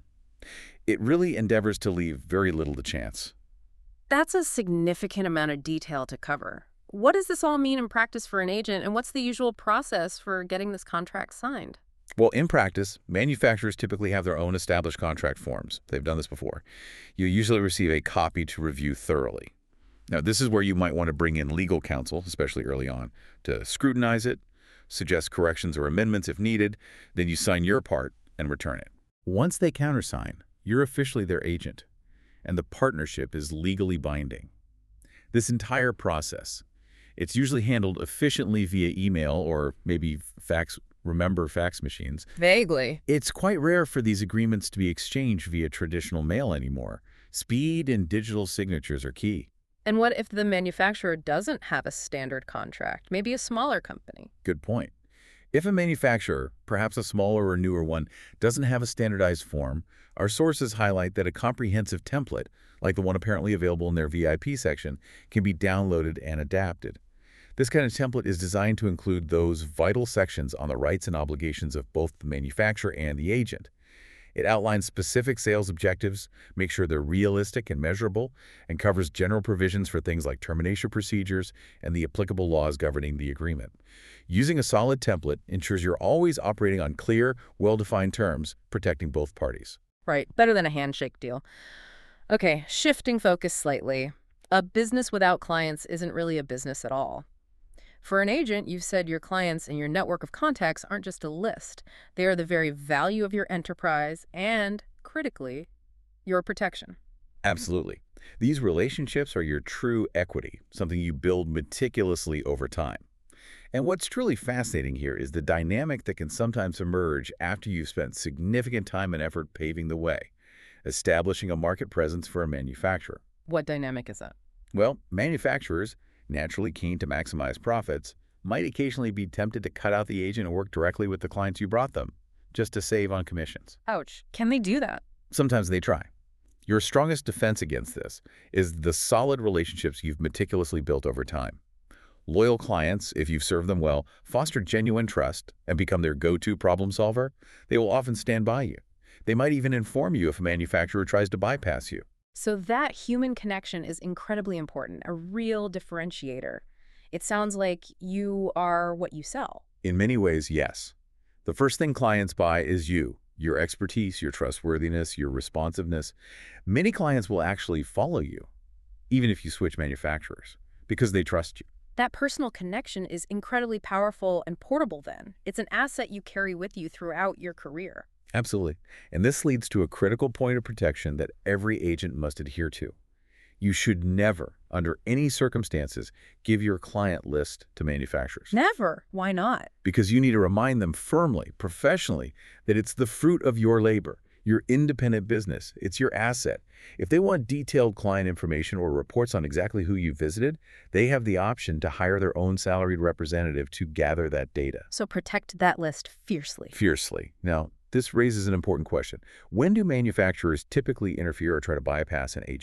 It really endeavors to leave very little to chance. That's a significant amount of detail to cover. What does this all mean in practice for an agent, and what's the usual process for getting this contract signed? Well, in practice, manufacturers typically have their own established contract forms. They've done this before. You usually receive a copy to review thoroughly. Now, this is where you might want to bring in legal counsel, especially early on, to scrutinize it, suggest corrections or amendments if needed, then you sign your part and return it. Once they countersign, you're officially their agent, and the partnership is legally binding. This entire process, it's usually handled efficiently via email or maybe fax. Remember fax machines. Vaguely. It's quite rare for these agreements to be exchanged via traditional mail anymore. Speed and digital signatures are key. And what if the manufacturer doesn't have a standard contract, maybe a smaller company? Good point. If a manufacturer, perhaps a smaller or newer one, doesn't have a standardized form, our sources highlight that a comprehensive template, like the one apparently available in their V I P section, can be downloaded and adapted. This kind of template is designed to include those vital sections on the rights and obligations of both the manufacturer and the agent. It outlines specific sales objectives, makes sure they're realistic and measurable, and covers general provisions for things like termination procedures and the applicable laws governing the agreement. Using a solid template ensures you're always operating on clear, well-defined terms, protecting both parties. Right, better than a handshake deal. Okay, shifting focus slightly. A business without clients isn't really a business at all. For an agent, you've said your clients and your network of contacts aren't just a list. They are the very value of your enterprise and, critically, your protection. Absolutely. These relationships are your true equity, something you build meticulously over time. And what's truly fascinating here is the dynamic that can sometimes emerge after you've spent significant time and effort paving the way, establishing a market presence for a manufacturer. What dynamic is that? Well, manufacturers, naturally keen to maximize profits, might occasionally be tempted to cut out the agent and work directly with the clients you brought them, just to save on commissions. Ouch. Can they do that? Sometimes they try. Your strongest defense against this is the solid relationships you've meticulously built over time. Loyal clients, if you've served them well, foster genuine trust and become their go-to problem solver. They will often stand by you. They might even inform you if a manufacturer tries to bypass you. So that human connection is incredibly important, a real differentiator. It sounds like you are what you sell. In many ways, yes. The first thing clients buy is you, your expertise, your trustworthiness, your responsiveness. Many clients will actually follow you, even if you switch manufacturers, because they trust you. That personal connection is incredibly powerful and portable then. It's an asset you carry with you throughout your career. Absolutely. And this leads to a critical point of protection that every agent must adhere to. You should never, under any circumstances, give your client list to manufacturers. Never. Why not? Because you need to remind them firmly, professionally, that it's the fruit of your labor, your independent business. It's your asset. If they want detailed client information or reports on exactly who you visited, they have the option to hire their own salaried representative to gather that data. So protect that list fiercely. Fiercely. Now, this raises an important question. When do manufacturers typically interfere or try to bypass an agent?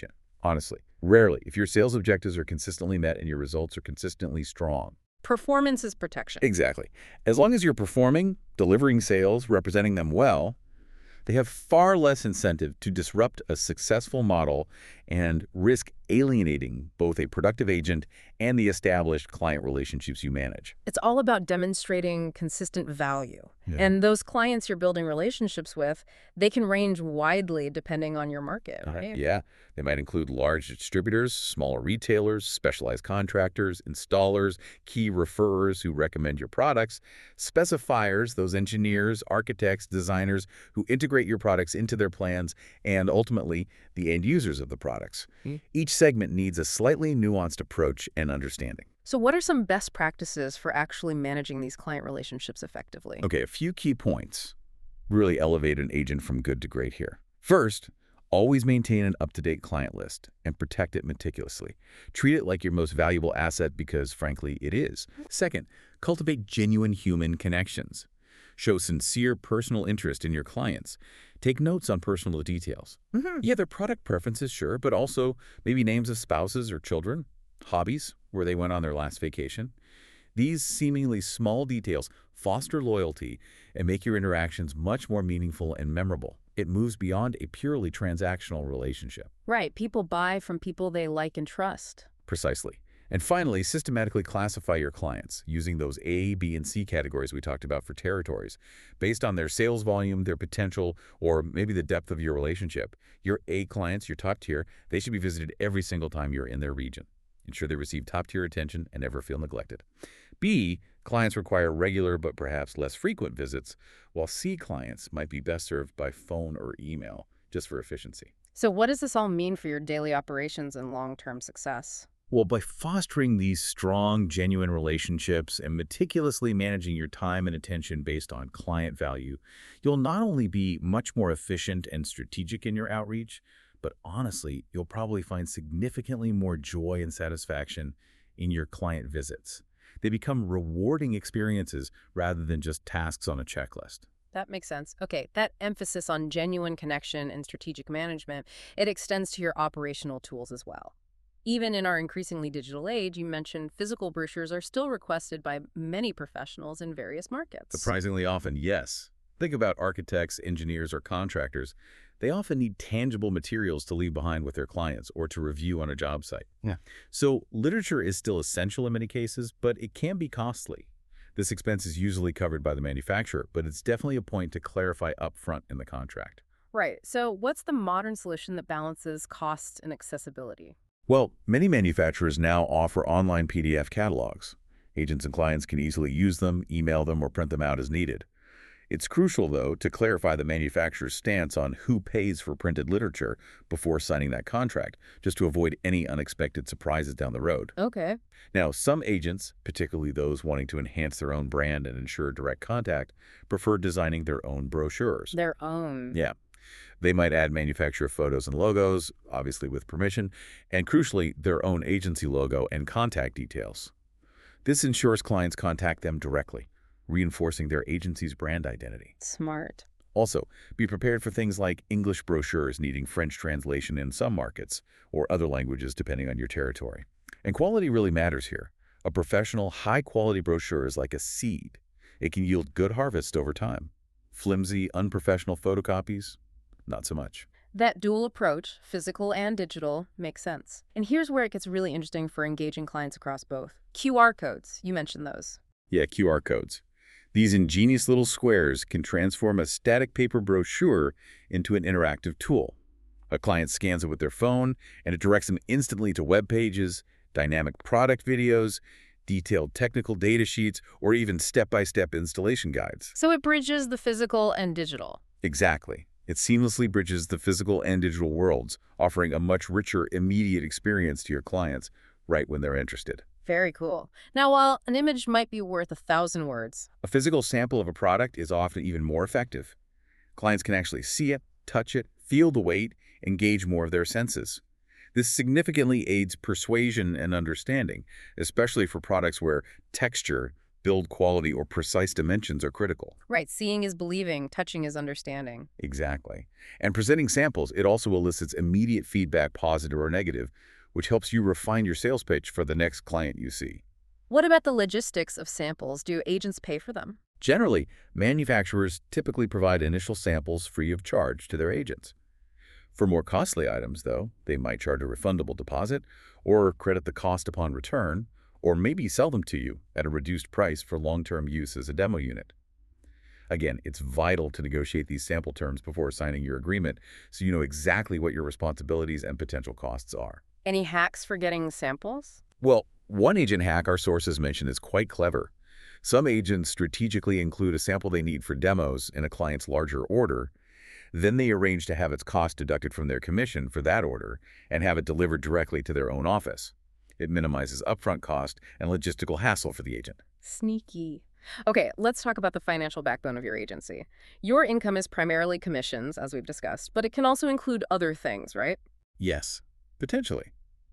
honestly. Rarely, if your sales objectives are consistently met and your results are consistently strong. Performance is protection. Exactly. As long as you're performing, delivering sales, representing them well, they have far less incentive to disrupt a successful model and risk alienating both a productive agent and the established client relationships you manage. It's all about demonstrating consistent value. Yeah. And those clients you're building relationships with, they can range widely depending on your market, right? Yeah. They might include large distributors, smaller retailers, specialized contractors, installers, key referrers who recommend your products, specifiers, those engineers, architects, designers who integrate your products into their plans, and ultimately, the end users of the products. Mm. Each segment needs a slightly nuanced approach and understanding. So what are some best practices for actually managing these client relationships effectively? Okay, a few key points really elevate an agent from good to great here. First, always maintain an up-to-date client list and protect it meticulously. Treat it like your most valuable asset because, frankly, it is. Second, cultivate genuine human connections. Show sincere personal interest in your clients. Take notes on personal details. Mm-hmm. Yeah, their product preferences, sure, but also maybe names of spouses or children, hobbies, where they went on their last vacation. These seemingly small details foster loyalty and make your interactions much more meaningful and memorable. It moves beyond a purely transactional relationship. Right. People buy from people they like and trust. Precisely. And finally, systematically classify your clients using those A, B, and C categories we talked about for territories. Based on their sales volume, their potential, or maybe the depth of your relationship. Your A clients, your top tier, they should be visited every single time you're in their region. Ensure they receive top-tier attention and never feel neglected. B, clients require regular but perhaps less frequent visits, while C clients might be best served by phone or email, just for efficiency. So what does this all mean for your daily operations and long-term success? Well, by fostering these strong, genuine relationships and meticulously managing your time and attention based on client value, you'll not only be much more efficient and strategic in your outreach, but honestly, you'll probably find significantly more joy and satisfaction in your client visits. They become rewarding experiences rather than just tasks on a checklist. That makes sense. Okay, that emphasis on genuine connection and strategic management, it extends to your operational tools as well. Even in our increasingly digital age, you mentioned physical brochures are still requested by many professionals in various markets. Surprisingly often, yes. Think about architects, engineers, or contractors. They often need tangible materials to leave behind with their clients or to review on a job site. Yeah. So literature is still essential in many cases, but it can be costly. This expense is usually covered by the manufacturer, but it's definitely a point to clarify upfront in the contract. Right. So what's the modern solution that balances cost and accessibility? Well, many manufacturers now offer online P D F catalogs. Agents and clients can easily use them, email them, or print them out as needed. It's crucial, though, to clarify the manufacturer's stance on who pays for printed literature before signing that contract, just to avoid any unexpected surprises down the road. Okay. Now, some agents, particularly those wanting to enhance their own brand and ensure direct contact, prefer designing their own brochures. Their own. Yeah. They might add manufacturer photos and logos, obviously with permission, and crucially, their own agency logo and contact details. This ensures clients contact them directly, reinforcing their agency's brand identity. Smart. Also, be prepared for things like English brochures needing French translation in some markets, or other languages depending on your territory. And quality really matters here. A professional, high-quality brochure is like a seed. It can yield good harvest over time. Flimsy, unprofessional photocopies? Not so much. That dual approach, physical and digital, makes sense. And here's where it gets really interesting for engaging clients across both. Q R codes, you mentioned those. Yeah, Q R codes. These ingenious little squares can transform a static paper brochure into an interactive tool. A client scans it with their phone, and it directs them instantly to web pages, dynamic product videos, detailed technical data sheets, or even step-by-step installation guides. So it bridges the physical and digital. Exactly. It seamlessly bridges the physical and digital worlds, offering a much richer, immediate experience to your clients right when they're interested. Very cool. Now, while an image might be worth a thousand words, a physical sample of a product is often even more effective. Clients can actually see it, touch it, feel the weight, engage more of their senses. This significantly aids persuasion and understanding, especially for products where texture, build quality, or precise dimensions are critical. Right, seeing is believing, touching is understanding. Exactly. And presenting samples, it also elicits immediate feedback, positive or negative, which helps you refine your sales pitch for the next client you see. What about the logistics of samples? Do agents pay for them? Generally, manufacturers typically provide initial samples free of charge to their agents. For more costly items, though, they might charge a refundable deposit or credit the cost upon return, or maybe sell them to you at a reduced price for long-term use as a demo unit. Again, it's vital to negotiate these sample terms before signing your agreement so you know exactly what your responsibilities and potential costs are. Any hacks for getting samples? Well, one agent hack our sources mention is quite clever. Some agents strategically include a sample they need for demos in a client's larger order. Then they arrange to have its cost deducted from their commission for that order and have it delivered directly to their own office. It minimizes upfront cost and logistical hassle for the agent. Sneaky. Okay, let's talk about the financial backbone of your agency. Your income is primarily commissions, as we've discussed, but it can also include other things, right? Yes, potentially.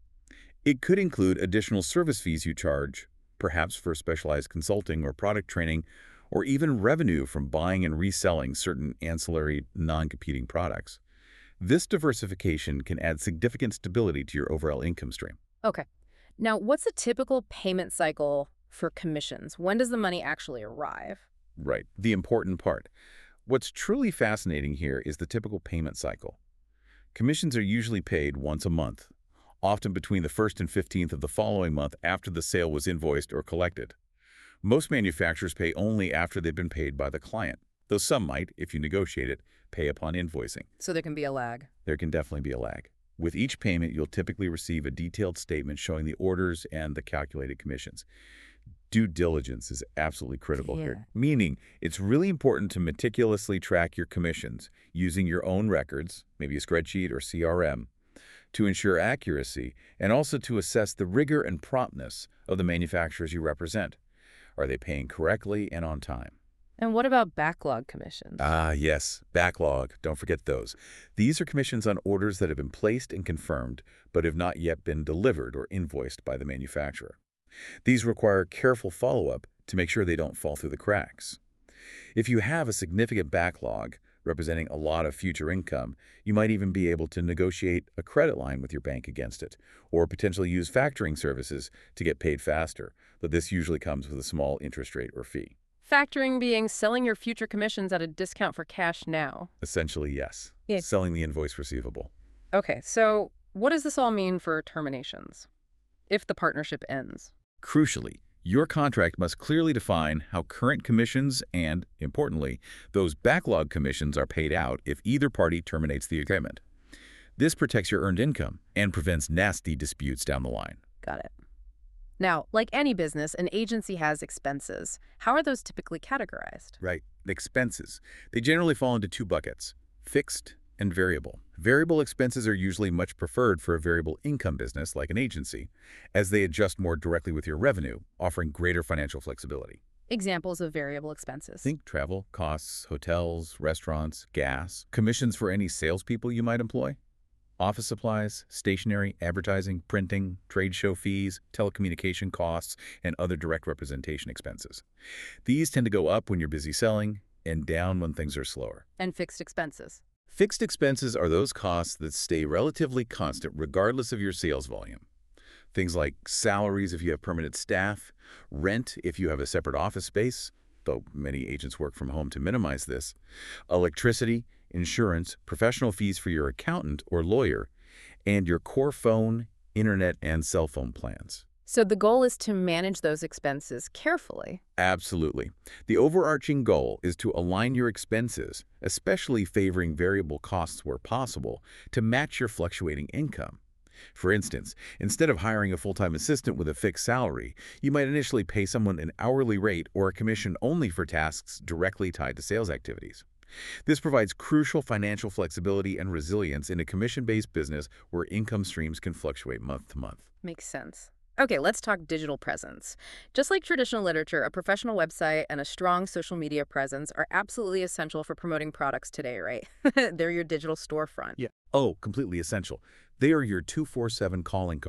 It could include additional service fees you charge, perhaps for specialized consulting or product training, or even revenue from buying and reselling certain ancillary, non-competing products. This diversification can add significant stability to your overall income stream. Okay. Now, what's a typical payment cycle for commissions? When does the money actually arrive? Right, the important part. What's truly fascinating here is the typical payment cycle. Commissions are usually paid once a month, often between the first and fifteenth of the following month after the sale was invoiced or collected. Most manufacturers pay only after they've been paid by the client, though some might, if you negotiate it, pay upon invoicing. So there can be a lag. There can definitely be a lag. With each payment, you'll typically receive a detailed statement showing the orders and the calculated commissions. Due diligence is absolutely critical Yeah. here, meaning it's really important to meticulously track your commissions using your own records, maybe a spreadsheet or C R M, to ensure accuracy and also to assess the rigor and promptness of the manufacturers you represent. Are they paying correctly and on time? And what about backlog commissions? Ah, yes, backlog. Don't forget those. These are commissions on orders that have been placed and confirmed, but have not yet been delivered or invoiced by the manufacturer. These require careful follow-up to make sure they don't fall through the cracks. If you have a significant backlog representing a lot of future income, you might even be able to negotiate a credit line with your bank against it, or potentially use factoring services to get paid faster, but this usually comes with a small interest rate or fee. Factoring being selling your future commissions at a discount for cash now. Essentially, yes. Yeah. Selling the invoice receivable. Okay, so what does this all mean for terminations if the partnership ends? Crucially, your contract must clearly define how current commissions and, importantly, those backlog commissions are paid out if either party terminates the agreement. This protects your earned income and prevents nasty disputes down the line. Got it. Now, like any business, an agency has expenses. How are those typically categorized? Right. Expenses. They generally fall into two buckets, fixed and variable. Variable expenses are usually much preferred for a variable income business like an agency, as they adjust more directly with your revenue, offering greater financial flexibility. Examples of variable expenses. Think travel, costs, hotels, restaurants, gas, commissions for any salespeople you might employ, office supplies, stationery, advertising, printing, trade show fees, telecommunication costs, and other direct representation expenses. These tend to go up when you're busy selling and down when things are slower. And fixed expenses. Fixed expenses are those costs that stay relatively constant regardless of your sales volume. Things like salaries if you have permanent staff, rent if you have a separate office space, though many agents work from home to minimize this, electricity, insurance, professional fees for your accountant or lawyer, and your core phone, internet, and cell phone plans. So the goal is to manage those expenses carefully. Absolutely. The overarching goal is to align your expenses, especially favoring variable costs where possible, to match your fluctuating income. For instance, instead of hiring a full-time assistant with a fixed salary, you might initially pay someone an hourly rate or a commission only for tasks directly tied to sales activities. This provides crucial financial flexibility and resilience in a commission-based business where income streams can fluctuate month to month. Makes sense. Okay, let's talk digital presence. Just like traditional literature, a professional website and a strong social media presence are absolutely essential for promoting products today, right? They're your digital storefront. Yeah. Oh, completely essential. They are your two forty-seven calling card.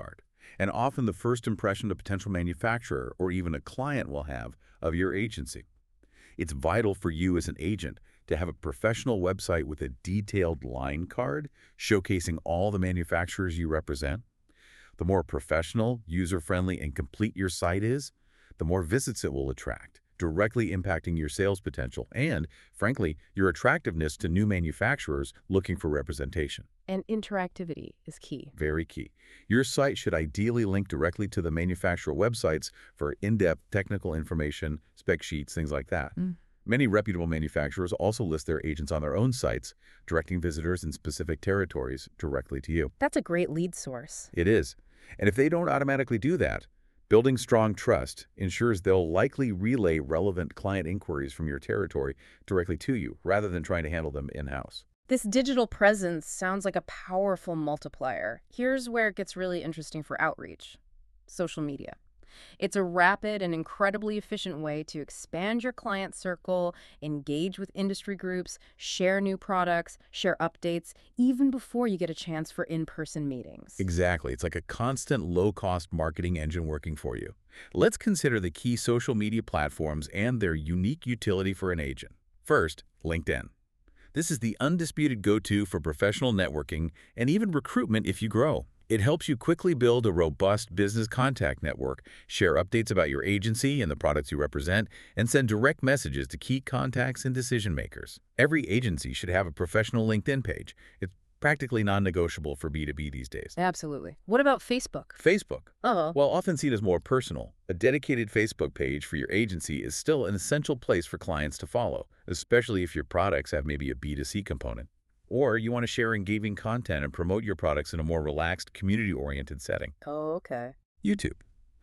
and often the first impression a potential manufacturer or even a client will have of your agency. It's vital for you as an agent to have a professional website with a detailed line card showcasing all the manufacturers you represent. The more professional, user-friendly, and complete your site is, the more visits it will attract, directly impacting your sales potential and, frankly, your attractiveness to new manufacturers looking for representation. And interactivity is key. Very key. Your site should ideally link directly to the manufacturer websites for in-depth technical information, spec sheets, things like that. Mm. Many reputable manufacturers also list their agents on their own sites, directing visitors in specific territories directly to you. That's a great lead source. It is. And if they don't automatically do that, building strong trust ensures they'll likely relay relevant client inquiries from your territory directly to you, rather than trying to handle them in-house. This digital presence sounds like a powerful multiplier. Here's where it gets really interesting for outreach: social media. It's a rapid and incredibly efficient way to expand your client circle, engage with industry groups, share new products, share updates, even before you get a chance for in-person meetings. Exactly. It's like a constant low-cost marketing engine working for you. Let's consider the key social media platforms and their unique utility for an agent. First, LinkedIn. This is the undisputed go-to for professional networking and even recruitment if you grow. It helps you quickly build a robust business contact network, share updates about your agency and the products you represent, and send direct messages to key contacts and decision makers. Every agency should have a professional LinkedIn page. It's practically non-negotiable for B two B these days. Absolutely. What about Facebook? Facebook. Uh-oh. While often seen as more personal, a dedicated Facebook page for your agency is still an essential place for clients to follow, especially if your products have maybe a B two C component. Or you want to share engaging content and promote your products in a more relaxed, community-oriented setting. Oh, okay. YouTube.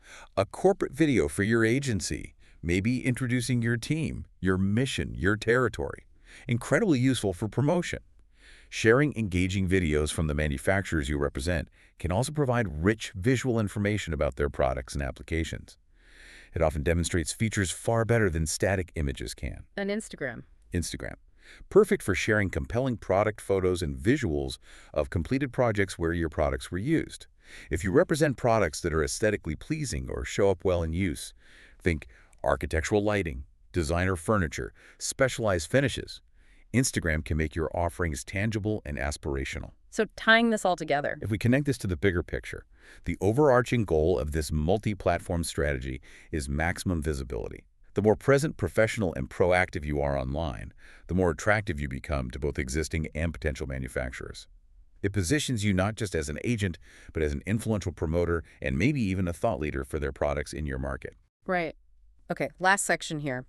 A corporate video for your agency, maybe introducing your team, your mission, your territory. Incredibly useful for promotion. Sharing engaging videos from the manufacturers you represent can also provide rich visual information about their products and applications. It often demonstrates features far better than static images can. And Instagram. Instagram. Perfect for sharing compelling product photos and visuals of completed projects where your products were used. If you represent products that are aesthetically pleasing or show up well in use, think architectural lighting, designer furniture, specialized finishes. Instagram can make your offerings tangible and aspirational. So tying this all together. If we connect this to the bigger picture, the overarching goal of this multi-platform strategy is maximum visibility. The more present, professional, and proactive you are online, the more attractive you become to both existing and potential manufacturers. It positions you not just as an agent, but as an influential promoter and maybe even a thought leader for their products in your market. Right. Okay, last section here.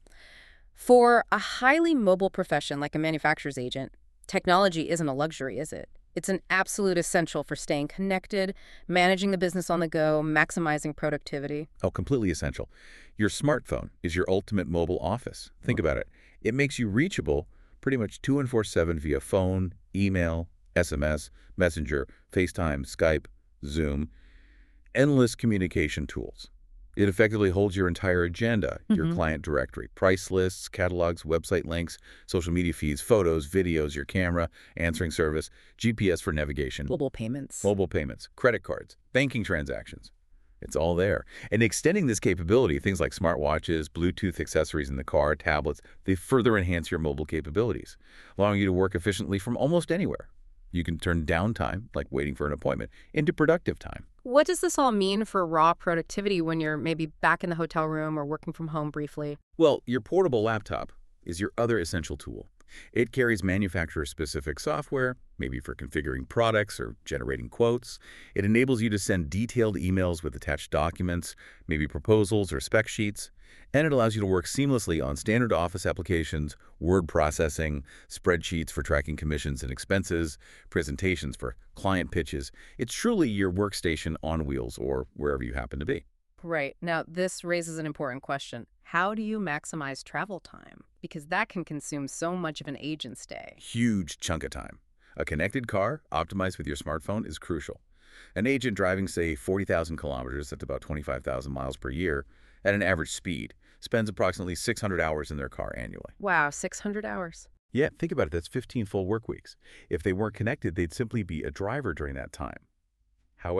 For a highly mobile profession like a manufacturer's agent, technology isn't a luxury, is it? It's an absolute essential for staying connected, managing the business on the go, maximizing productivity. Oh, completely essential. Your smartphone is your ultimate mobile office. Think about it. It makes you reachable pretty much twenty-four seven via phone, email, S M S, Messenger, FaceTime, Skype, Zoom, endless communication tools. It effectively holds your entire agenda, your Mm-hmm. client directory, price lists, catalogs, website links, social media feeds, photos, videos, your camera, answering service, G P S for navigation, Mobile payments. mobile payments, credit cards, banking transactions. It's all there. And extending this capability, things like smartwatches, Bluetooth accessories in the car, tablets, they further enhance your mobile capabilities, allowing you to work efficiently from almost anywhere. You can turn downtime, like waiting for an appointment, into productive time. What does this all mean for raw productivity when you're maybe back in the hotel room or working from home briefly? Well, your portable laptop is your other essential tool. It carries manufacturer-specific software, maybe for configuring products or generating quotes. It enables you to send detailed emails with attached documents, maybe proposals or spec sheets. And it allows you to work seamlessly on standard Office applications, word processing, spreadsheets for tracking commissions and expenses, presentations for client pitches. It's truly your workstation on wheels or wherever you happen to be. Right. Now, this raises an important question. How do you maximize travel time? Because that can consume so much of an agent's day. Huge chunk of time. A connected car, optimized with your smartphone, is crucial. An agent driving, say, forty thousand kilometers, that's about twenty-five thousand miles per year, at an average speed, spends approximately six hundred hours in their car annually. Wow, six hundred hours. Yeah, think about it. That's fifteen full work weeks. If they weren't connected, they'd simply be a driver during that time. However,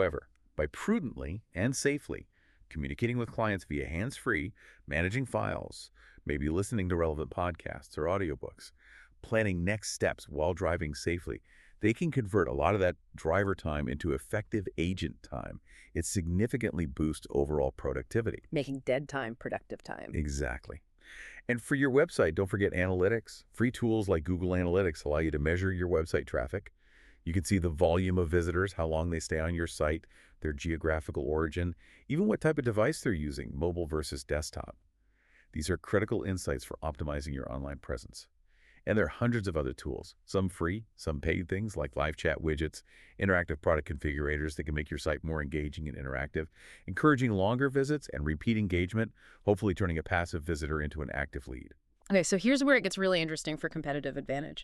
by prudently and safely communicating with clients via hands-free, managing files, maybe listening to relevant podcasts or audiobooks, planning next steps while driving safely. They can convert a lot of that driver time into effective agent time. It significantly boosts overall productivity. Making dead time productive time. Exactly. And for your website, don't forget analytics. Free tools like Google Analytics allow you to measure your website traffic. You can see the volume of visitors, how long they stay on your site, their geographical origin, even what type of device they're using, mobile versus desktop. These are critical insights for optimizing your online presence. And there are hundreds of other tools, some free, some paid things like live chat widgets, interactive product configurators that can make your site more engaging and interactive, encouraging longer visits and repeat engagement, hopefully turning a passive visitor into an active lead. Okay, so here's where it gets really interesting for competitive advantage.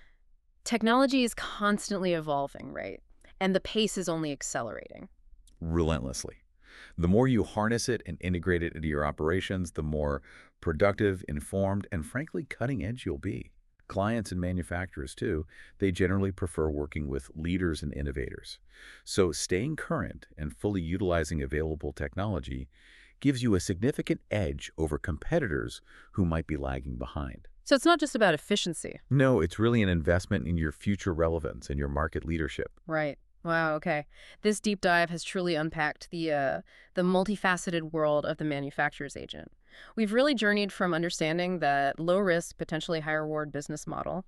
Technology is constantly evolving, right? And the pace is only accelerating. Relentlessly. The more you harness it and integrate it into your operations, the more productive, informed, and frankly cutting edge you'll be. Clients and manufacturers, too, they generally prefer working with leaders and innovators. So staying current and fully utilizing available technology gives you a significant edge over competitors who might be lagging behind. So it's not just about efficiency. No, it's really an investment in your future relevance and your market leadership. Right. Wow, okay. This deep dive has truly unpacked the uh, the multifaceted world of the manufacturer's agent. We've really journeyed from understanding that low-risk, potentially high-reward business model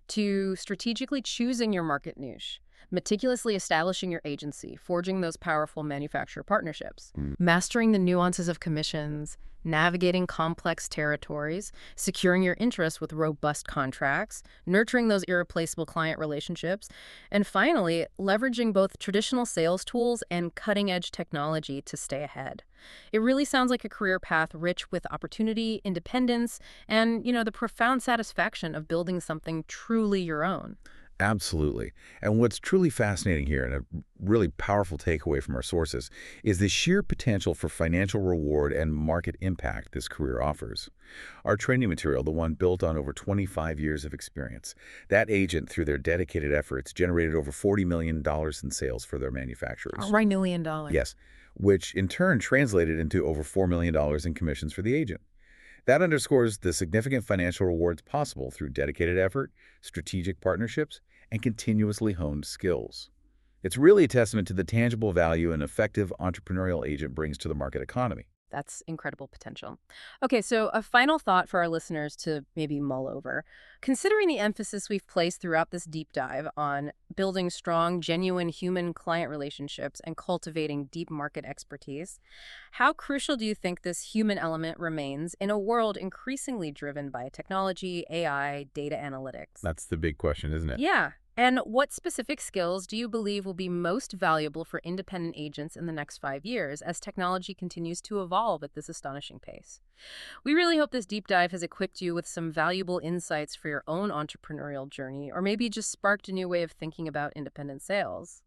to strategically choosing your market niche, meticulously establishing your agency, forging those powerful manufacturer partnerships, Mm. mastering the nuances of commissions, navigating complex territories, securing your interests with robust contracts, nurturing those irreplaceable client relationships, and finally, leveraging both traditional sales tools and cutting-edge technology to stay ahead. It really sounds like a career path rich with opportunity, independence, and, you know, the profound satisfaction of building something truly your own. Absolutely. And what's truly fascinating here, and a really powerful takeaway from our sources, is the sheer potential for financial reward and market impact this career offers. Our training material, the one built on over twenty-five years of experience, that agent, through their dedicated efforts, generated over forty million dollars in sales for their manufacturers. Right, million dollars. Yes, which in turn translated into over four million dollars in commissions for the agent. That underscores the significant financial rewards possible through dedicated effort, strategic partnerships, and continuously honed skills. It's really a testament to the tangible value an effective entrepreneurial agent brings to the market economy. That's incredible potential. Okay, so a final thought for our listeners to maybe mull over. Considering the emphasis we've placed throughout this deep dive on building strong, genuine human client relationships and cultivating deep market expertise, how crucial do you think this human element remains in a world increasingly driven by technology, A I, data analytics? That's the big question, isn't it? Yeah. And what specific skills do you believe will be most valuable for independent agents in the next five years as technology continues to evolve at this astonishing pace? We really hope this deep dive has equipped you with some valuable insights for your own entrepreneurial journey, or maybe just sparked a new way of thinking about independent sales.